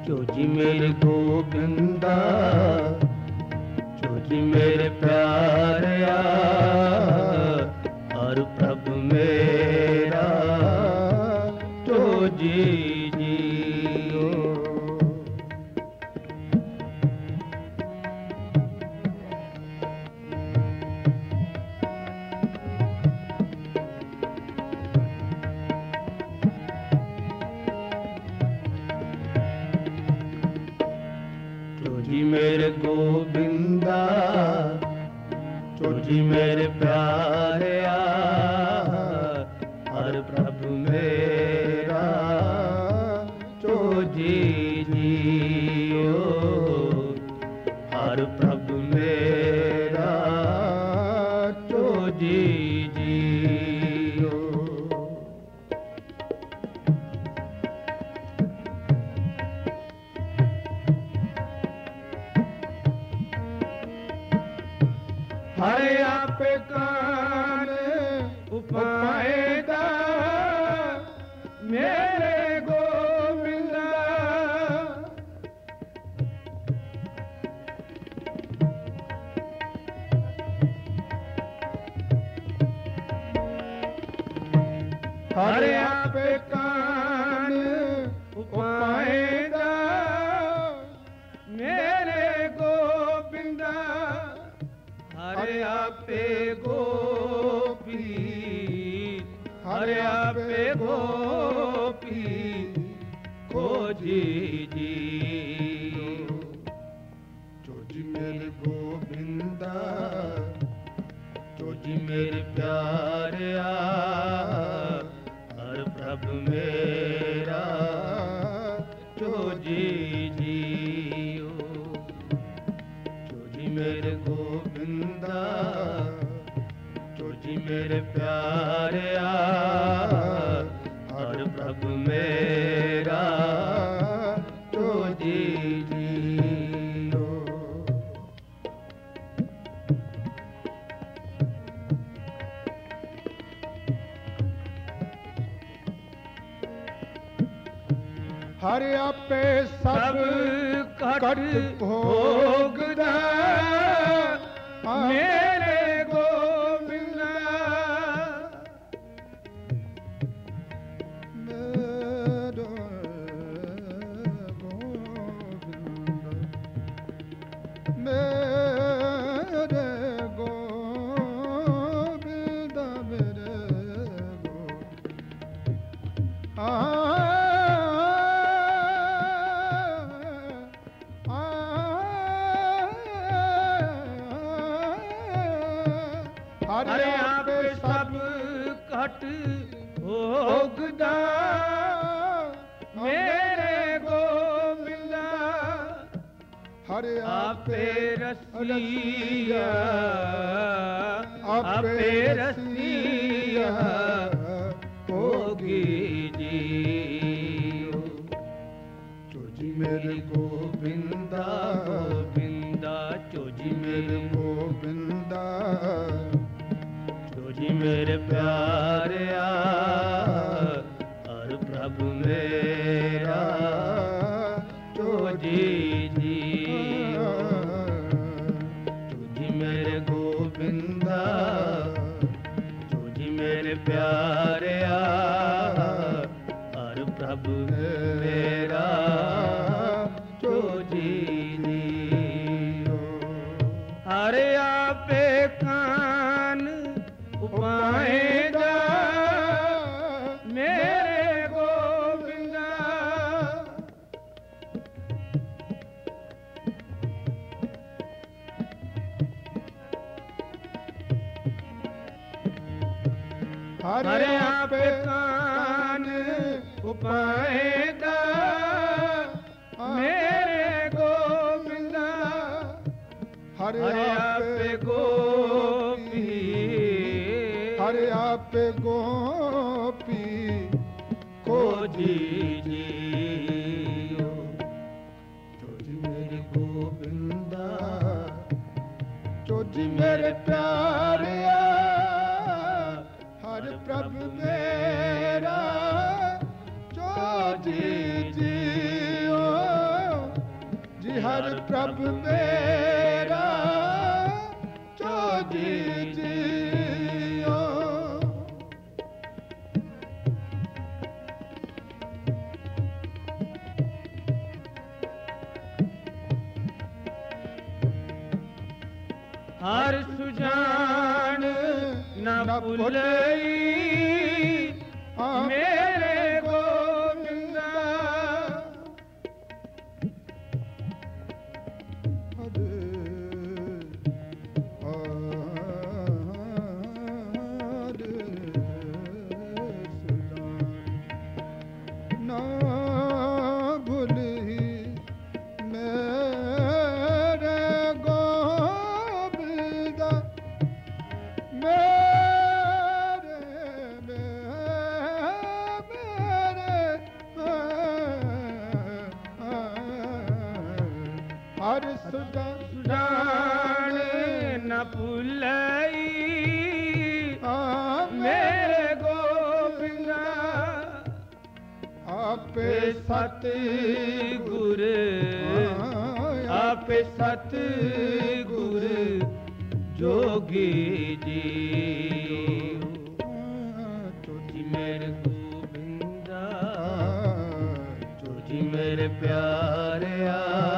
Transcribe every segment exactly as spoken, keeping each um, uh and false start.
Choji मेरे Govinda, Choji मेरे प्यारिया, हर प्रभु मेरा चोजी जियो। चोजी मेरे गोविंदा, चोजी मेरे प्यारिया, हर प्रभु मेरा चोजी जियो, हर प्रभु मेरा चोजी जियो। हरे आप कान उपायदा मेरे गोविंदा, हरे आप कान उपायदा मेरे गोविंदा, हरे आपे गोपी, हरे आपे गोपी खोजी जियो। चोजी मेरे गोविंदा, चोजी मेरे प्यारिया, हर प्रभु मेरा चोजी जियो। चोजी मेरे गोविंदा, चोजी मेरे प्यारिया, हर प्रभु मेरा चोजी जियो। हरे आपे सब कट भोगदा मेरे गोविंदा, मेरे गोविंदा, मेरे गोविंदा, मेरे गोविंदा। हरे आप सब कट भोगदा मेरे गोविंदा, हरे आपे रसिया, आपे रसिया भोगी जियो। चोजी मेरे गोविंदा, गोविंदा चोजी मेरे गोविंदा, चोजी मेरे प्यारिया, हर प्रभु मेरा चोजी जियो। चोजी मेरे गोविंदा, चोजी मेरे प्यारिया, हर प्रभु मेरा चोजी जियो। हरे आपे कान उपायदा मेरे गोविंदा, हरे आपे कान उपायदा मेरे गोविंदा, हरे आपे गोपी, हरे आपे गोपी खोजी जियो। चोजी मेरे गोविंदा, चोजी मेरे प्यारिया, हर प्रभु मेरा चोजी जियो। हर प्रभ मेरा जोजी जियो। हर सुजान न भूलई मेरे गोविंदा। हर सुजान न भूलई मेरे गोविंदा। आपे सत गुर आपे सत गुर जोगी जी। जोजी मेरे गोविंदा जोजी मेरे प्यारिया।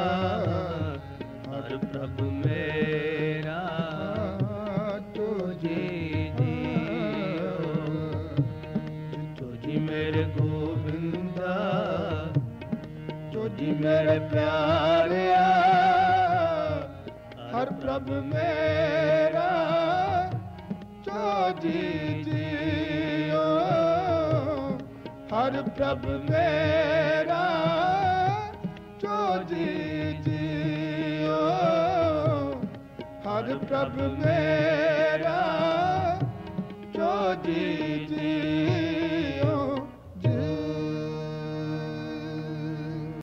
हर प्रभ मेरा जोजी जियो। जोजी मेरे गोविंदा जोजी मेरे प्यारिया। हर प्रभ मेरा जोजी जियो। हर प्रभ मेरा जोजी जियो। हर प्रभ मेरा